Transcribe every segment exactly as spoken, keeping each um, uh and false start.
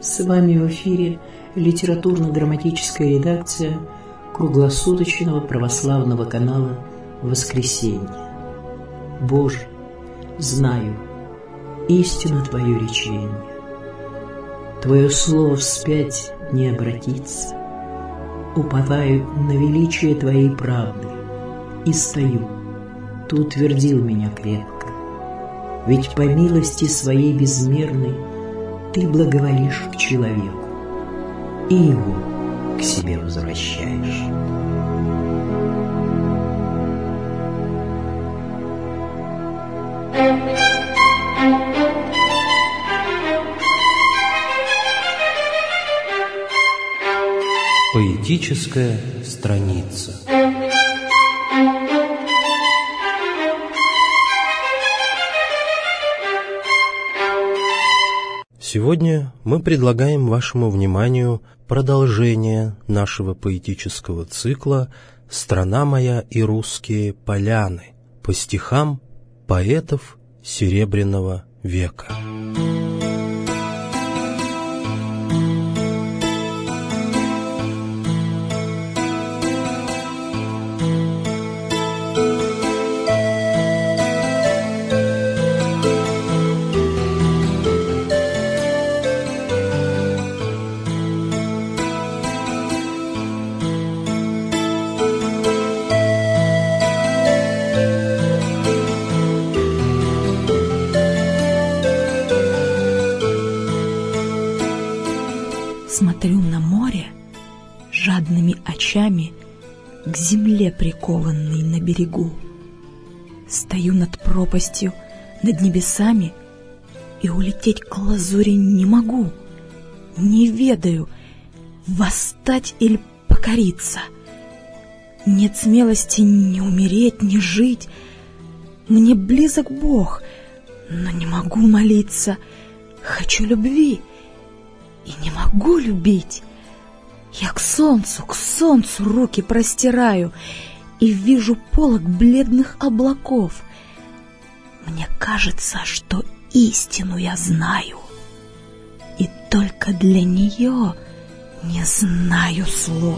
С вами в эфире литературно-драматическая редакция круглосуточного православного канала «Воскресенье». Боже, знаю истину Твое речение. Твое слово вспять не обратится. Уповаю на величие Твоей правды и стою. Ты утвердил меня крепко. Ведь по милости Своей безмерной Ты благоволишь к человеку и его к себе возвращаешь. Поэтическая страница. Сегодня мы предлагаем вашему вниманию продолжение нашего поэтического цикла «Страна моя и русские поляны» по стихам поэтов Серебряного века. Смотрю на море жадными очами, к земле прикованной на берегу. Стою над пропастью, над небесами, и улететь к лазури не могу. Не ведаю, восстать или покориться. Нет смелости ни умереть, ни жить. Мне близок Бог, но не могу молиться. Хочу любви и не могу любить. Я к солнцу, к солнцу руки простираю и вижу полог бледных облаков. Мне кажется, что истину я знаю, и только для нее не знаю слов.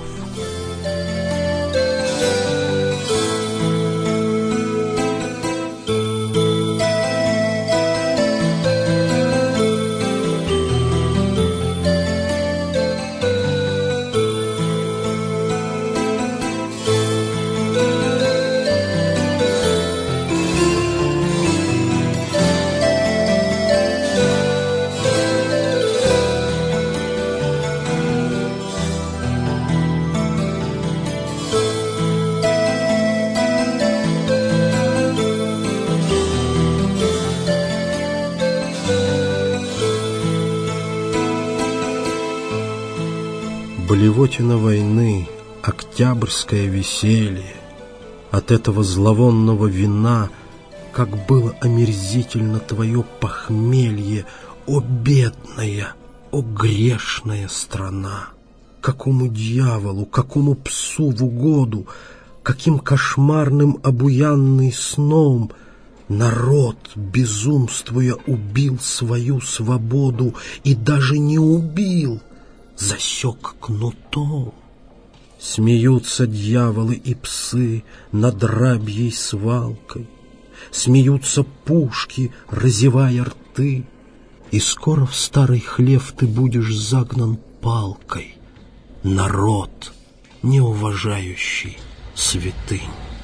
Блевотина войны, октябрьское веселье, от этого зловонного вина, как было омерзительно твое похмелье, о бедная, о грешная страна! Какому дьяволу, какому псу в угоду, каким кошмарным обуянный сном народ, безумствуя, убил свою свободу и даже не убил, засек кнутом. Смеются дьяволы и псы над рабьей свалкой, смеются пушки, разевая рты, и скоро в старый хлев ты будешь загнан палкой, народ, не уважающий святынь.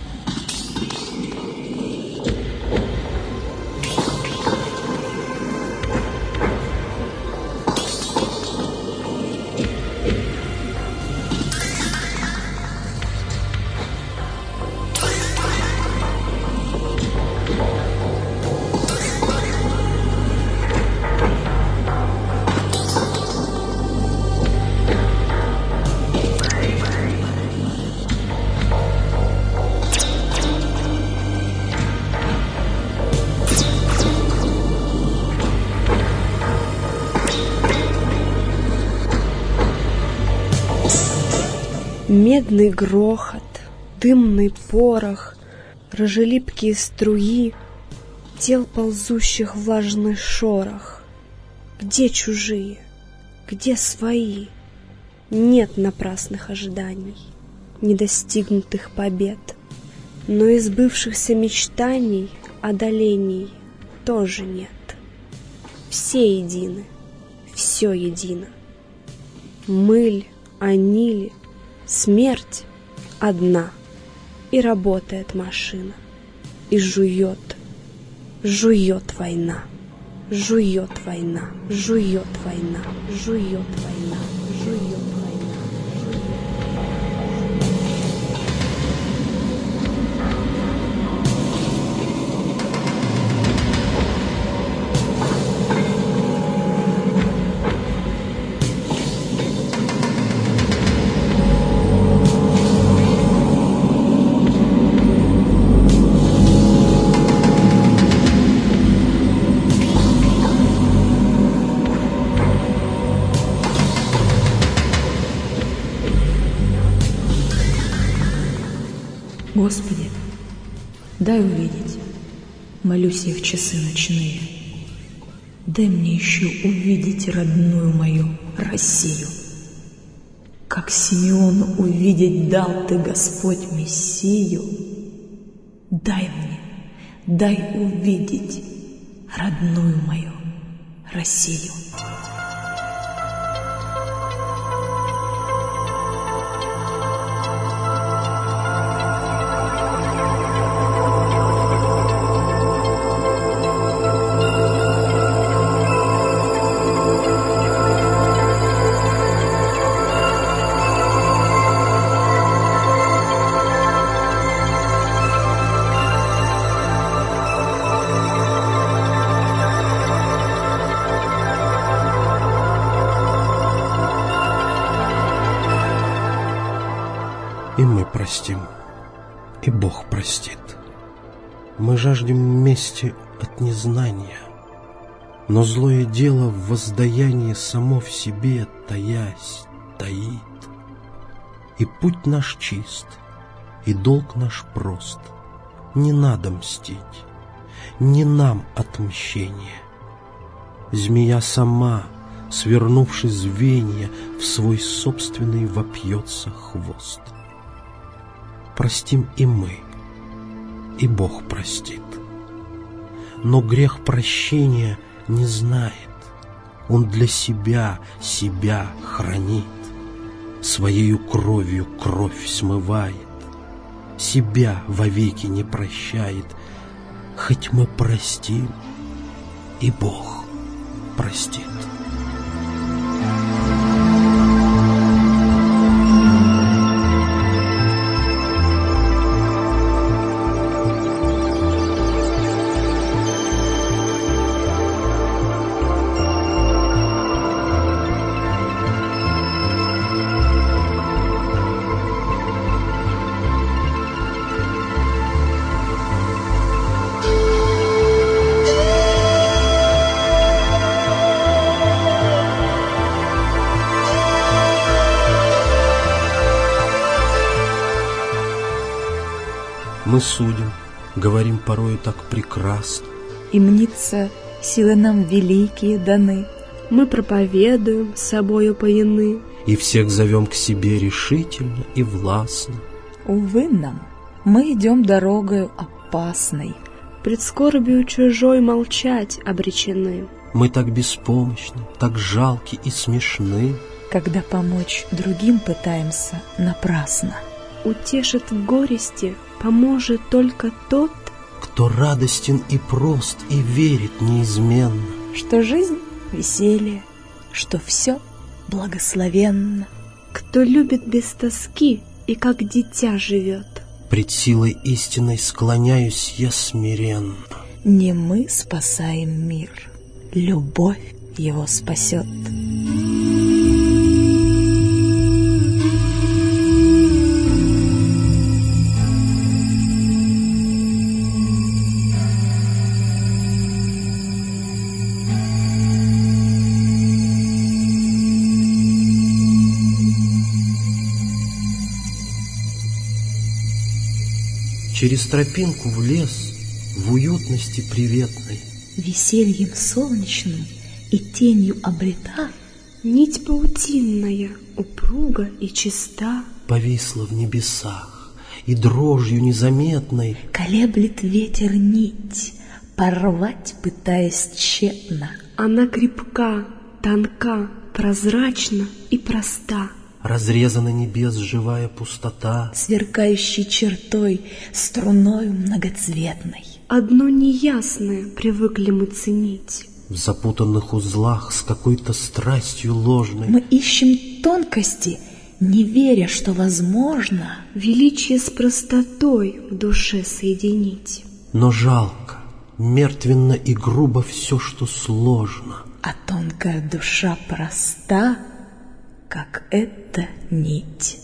Медный грохот, дымный порох, рыжелипкие струи, тел ползущих влажный шорох. Где чужие? где свои? Нет напрасных ожиданий, недостигнутых побед, но из сбывшихся мечтаний, одолений тоже нет. Все едины, все едино. Мы ль, они ли, смерть одна, и работает машина, и жует, жует война, жует война, жует война, жует война, жует война. Господи, дай увидеть, молюсь я в часы ночные. Дай мне еще увидеть родную мою Россию. Как Симеону увидеть дал Ты, Господь, Мессию. Дай мне, дай увидеть родную мою Россию. И мы простим, и Бог простит. Мы жаждем мести от незнания, но злое дело в воздаянии само в себе, таясь, таит. И путь наш чист, и долг наш прост. Не надо мстить, не нам отмщение. Змея сама, свернувши звенья, в свой собственный вопьется хвост. Простим и мы, и Бог простит. Но грех прощения не знает. Он для себя себя хранит, своею кровью кровь смывает, себя вовеки не прощает. Хоть мы простим, и Бог простит. Мы судим, говорим порою так прекрасно, И мнится, силы нам великие даны. Мы проповедуем, собою пьяны, и всех зовем к себе решительно и властно. Увы нам, мы идем дорогою опасной. пред скорбью чужой молчать обречены. Мы так беспомощны, так жалки и смешны, Когда помочь другим пытаемся напрасно. Утешит в горести, поможет только тот, кто радостен и прост и верит неизменно. Что жизнь — веселье, что все благословенно. кто любит без тоски и как дитя живет. Пред силой истинной склоняюсь я смиренно. Не мы спасаем мир, любовь его спасет. Через тропинку в лес, в уютности приветной, Весельем солнечным и тенью обрета Нить паутинная, упруга и чиста, повисла в небесах, и дрожью незаметной колеблет ветер нить, порвать пытаясь тщетно. Она крепка, тонка, прозрачна и проста. разрезана небес живая пустота, сверкающей чертой, струною многоцветной. Одно неясное привыкли мы ценить. в запутанных узлах с какой-то страстью ложной. Мы ищем тонкости, не веря, что возможно величие с простотой в душе соединить. Но жалко, мертвенно и грубо все, что сложно. А тонкая душа проста, как эта нить.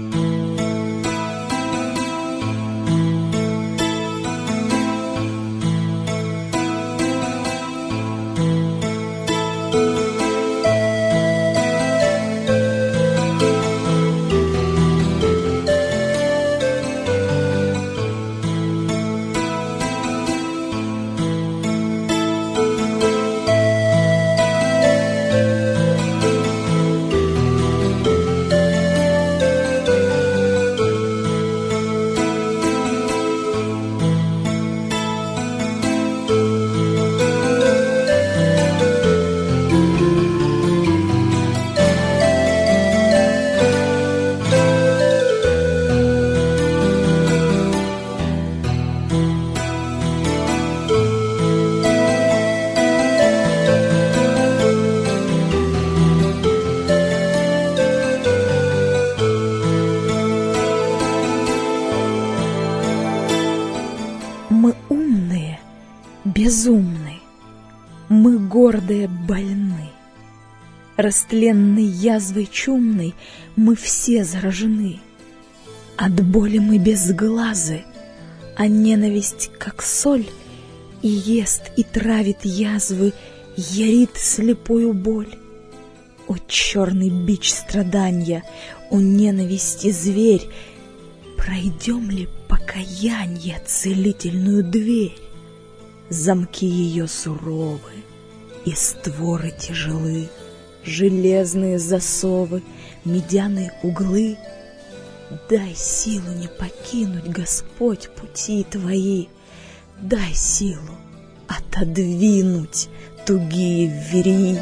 Безумны, мы гордые больны, растленной язвой чумной мы все заражены. От боли мы безглазы, а ненависть, как соль, и ест, и травит язвы, ярит слепую боль. О, черный бич страдания, о, ненависти зверь, пройдем ли покаянье целительную дверь? Замки ее суровы, и створы тяжелы, железные засовы, медяные углы. Дай силу не покинуть, Господь, пути твои, дай силу отодвинуть тугие вверии.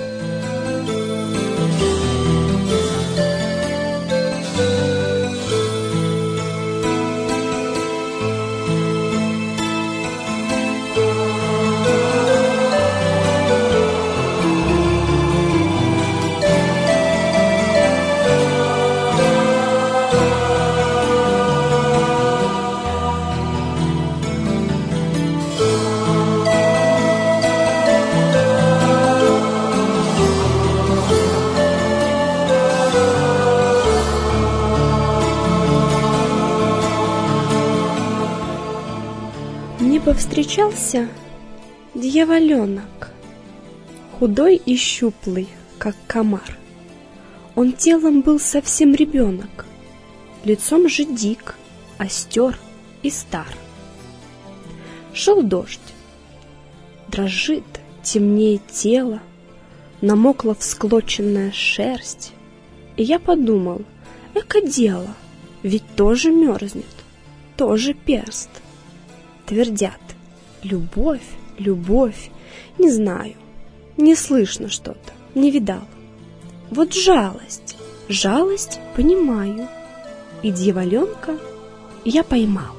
Повстречался дьяволенок, худой и щуплый, как комар. Он телом был совсем ребенок, лицом же дик, остер и стар. Шел дождь, дрожит, темнеет тело, намокла всклоченная шерсть. И я подумал, эко дело, ведь тоже мерзнет, тоже перст. Твердят: любовь, любовь, не знаю, не слышно что-то, не видал. Вот жалость, жалость понимаю, и дьяволенка я поймал.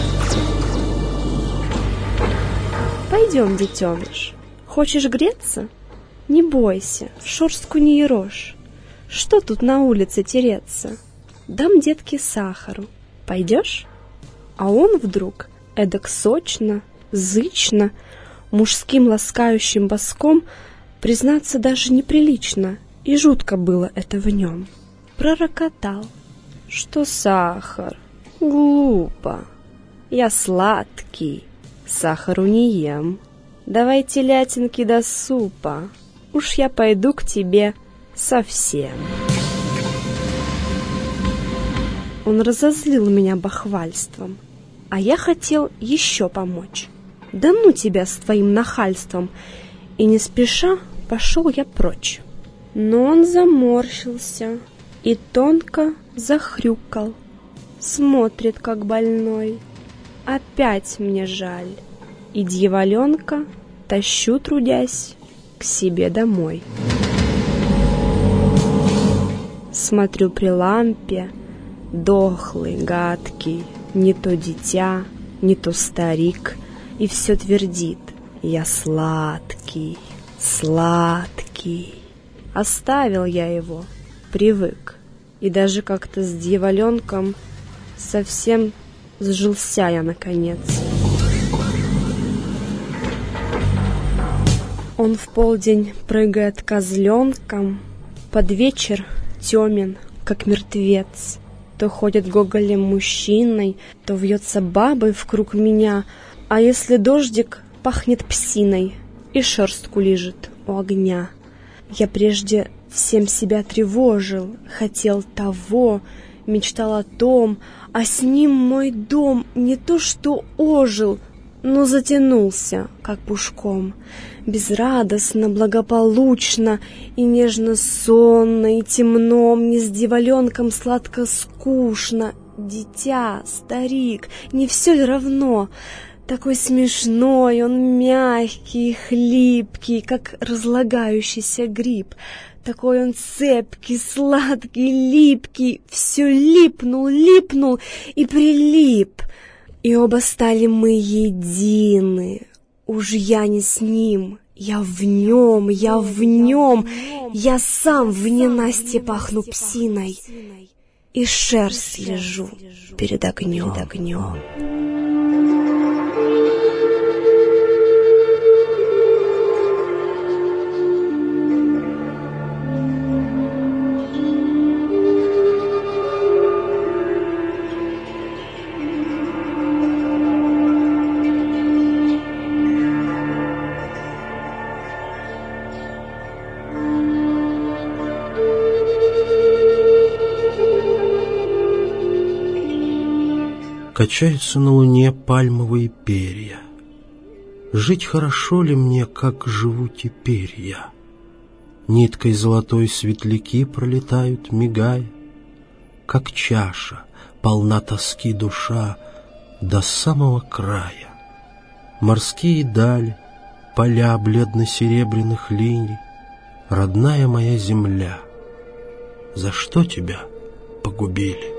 Пойдем, детеныш, хочешь греться? Не бойся, шерстку не ерошь. Что тут на улице тереться? Дам детке сахару, пойдешь? А он вдруг эдак сочно, зычно, мужским ласкающим боском, признаться даже неприлично, и жутко было это в нем. Пророкотал: что сахар? Глупо. Я сладкий, сахару не ем. Давай телятинки до супа, уж я пойду к тебе совсем. Он разозлил меня бахвальством, а я хотел еще помочь. Да ну тебя с твоим нахальством! И не спеша пошел я прочь. Но он заморщился и тонко захрюкал. Смотрит, как больной. Опять мне жаль. И дьяволенка тащу, трудясь, к себе домой. Смотрю при лампе, дохлый, гадкий, не то дитя, не то старик, и все твердит: я сладкий, сладкий. Оставил я его, привык, и даже как-то с дьяволенком совсем сжился я наконец. Он в полдень прыгает козленком, под вечер темен, как мертвец. То ходит гоголем мужчиной, то вьется бабой вкруг меня, а если дождик, пахнет псиной и шерстку лижет у огня. Я прежде всем себя тревожил, хотел того, мечтал о том, а с ним мой дом не то что ожил, но затянулся, как пушком. Безрадостно, благополучно и нежно-сонно, и темно, мне с дьяволенком сладко-скучно. Дитя, старик, не все ли равно? Такой смешной, он мягкий, хлипкий, как разлагающийся гриб. Такой он цепкий, сладкий, липкий, все липнул, липнул и прилип. И оба стали мы едины. Уж я не с ним, я в нем, я в нем, я сам в ненастье пахну псиной и шерсть лежу перед огнем. Перед огнем. Качаются на луне пальмовые перья. Жить хорошо ли мне, как живу теперь я? Ниткой золотой светляки пролетают, мигая. Как чаша, полна тоски душа до самого края. Морские дали, поля бледно-серебряных линий. Родная моя земля, за что тебя погубили?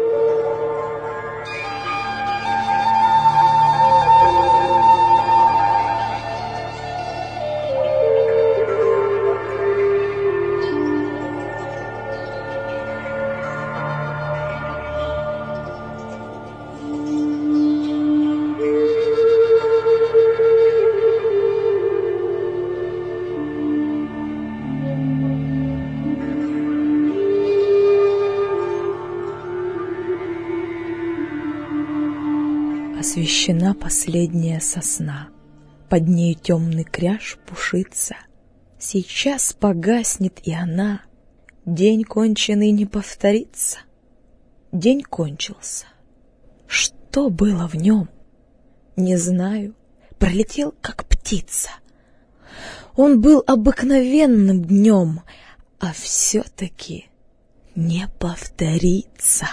Освещена последняя сосна, под ней темный кряж пушится. Сейчас погаснет и она, день конченый не повторится. День кончился. Что было в нем? Не знаю, пролетел как птица. Он был обыкновенным днем, а все-таки не повторится.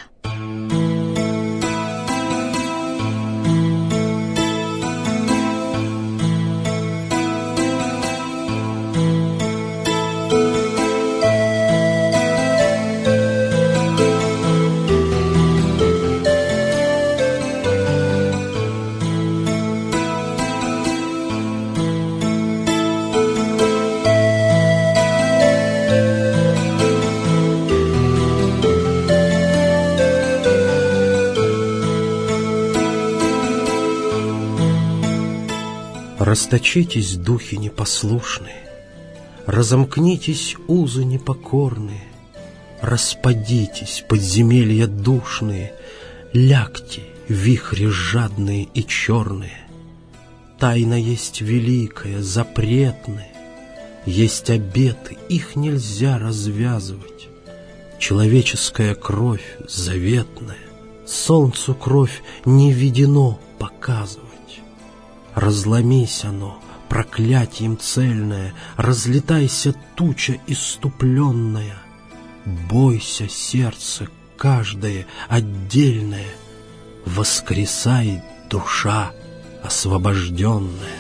Расточитесь, духи непослушные, разомкнитесь, узы непокорные, распадитесь, подземелья душные, лягте, вихри жадные и черные. Тайна есть великая, запретная, есть обеты, их нельзя развязывать. Человеческая кровь заветная, солнцу кровь не ведено показывать. Разломись оно, проклятием цельное, разлетайся, туча иступленная. Бойся, сердце, каждое отдельное, воскресай, душа освобожденная.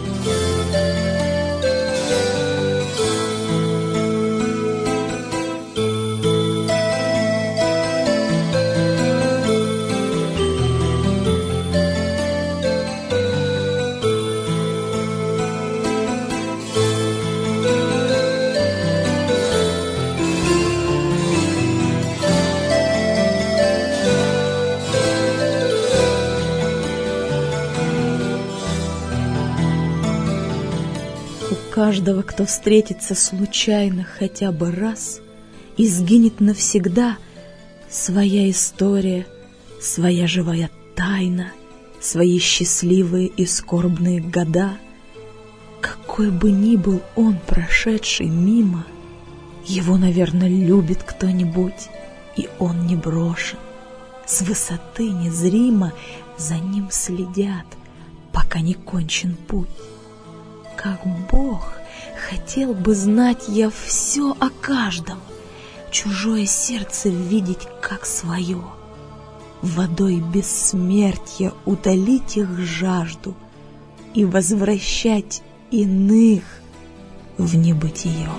Каждого, кто встретится случайно хотя бы раз и сгинет навсегда, своя история, своя живая тайна, свои счастливые и скорбные года. Какой бы ни был он, прошедший мимо, его, наверное, любит кто-нибудь, и он не брошен. С высоты незримо за ним следят, пока не кончен путь. Как Бог, хотел бы знать я все о каждом, чужое сердце видеть как свое, водой бессмертия утолить их жажду и возвращать иных в небытие.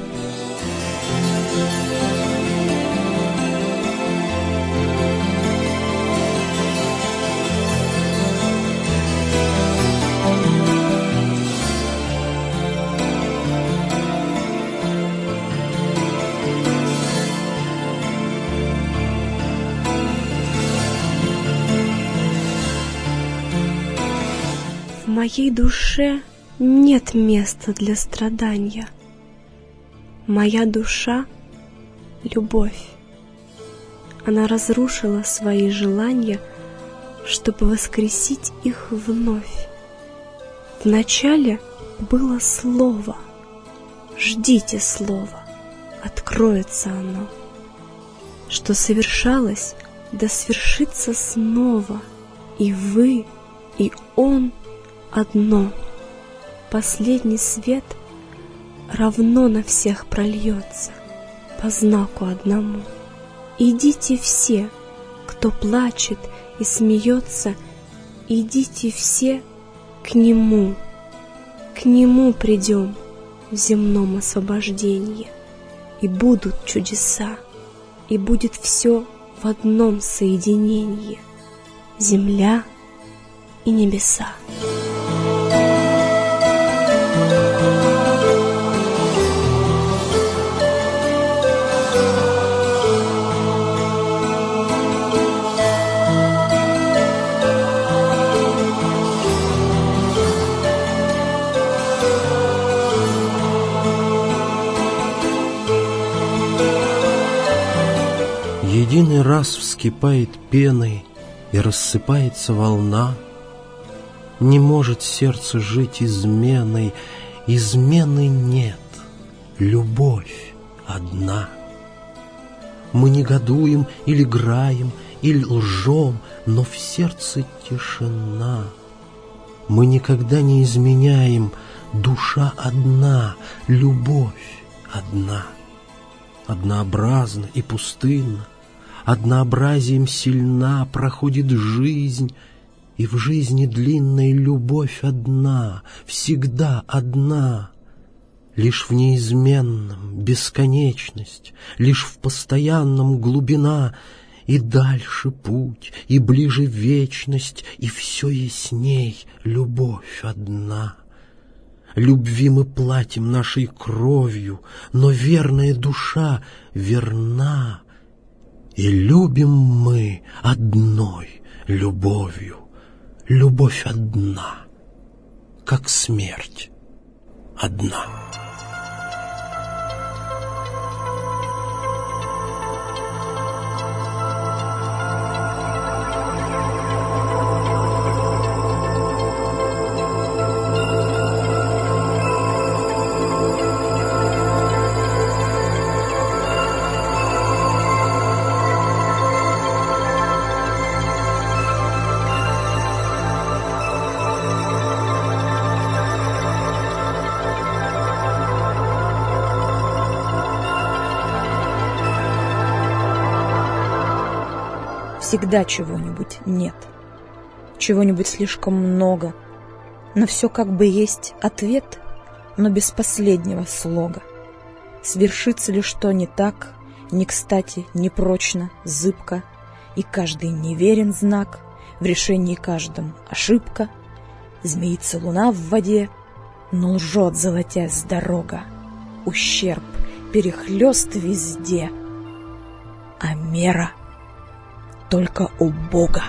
В моей душе нет места для страдания. Моя душа — любовь. Она разрушила свои желания, чтобы воскресить их вновь. Вначале было слово. Ждите слова, откроется оно. Что совершалось, да свершится снова. И вы, и он — одно. Последний свет равно на всех прольется, по знаку одному. Идите все, кто плачет и смеется, идите все к Нему. К Нему придем в земном освобождении, и будут чудеса, и будет все в одном соединении — земля и небеса. Единый раз вскипает пеной и рассыпается волна. Не может сердце жить изменой, измены нет, любовь одна. Мы негодуем или граем, или лжем, но в сердце тишина. Мы никогда не изменяем, душа одна, любовь одна. Однообразна и пустынна, однообразием сильна проходит жизнь, и в жизни длинной любовь одна, всегда одна. Лишь в неизменном бесконечность, лишь в постоянном глубина, и дальше путь, и ближе вечность, и все ясней любовь одна. Любви мы платим нашей кровью, но верная душа верна, и любим мы одной любовью. Любовь одна, как смерть одна. Всегда чего-нибудь нет, чего-нибудь слишком много. На все как бы есть ответ, но без последнего слога. Свершится ли что не так, не кстати, не прочно, зыбко, и каждый неверен знак, в решении каждом ошибка. Змеится луна в воде, но лжет, золотясь дорога. Ущерб, перехлёст везде, а мера только у Бога.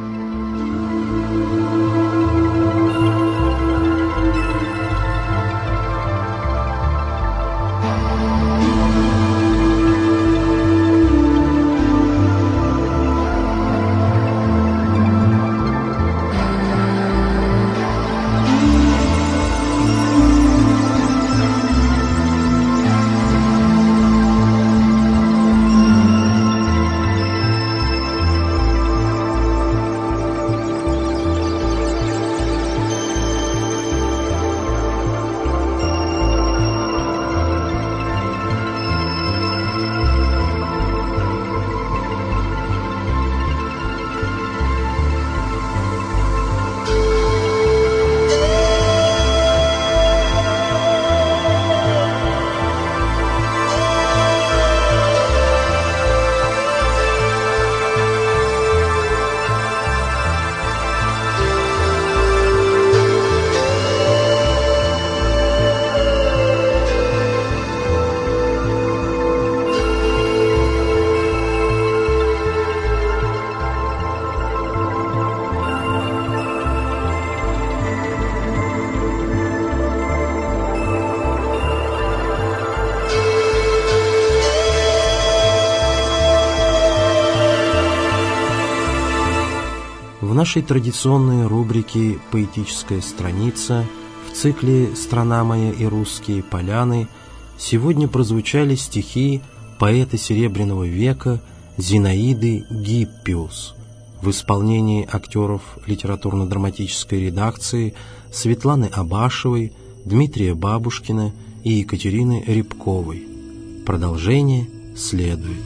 В нашей традиционной рубрике «Поэтическая страница» в цикле «Страна моя и русские поляны» сегодня прозвучали стихи поэта Серебряного века Зинаиды Гиппиус в исполнении актеров литературно-драматической редакции Светланы Абашевой, Дмитрия Бабушкина и Екатерины Рябковой. Продолжение следует.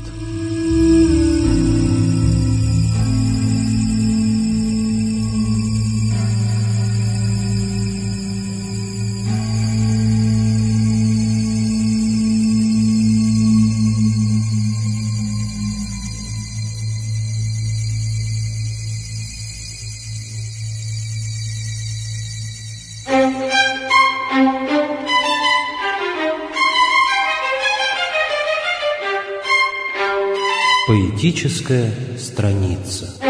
Поэтическая страница.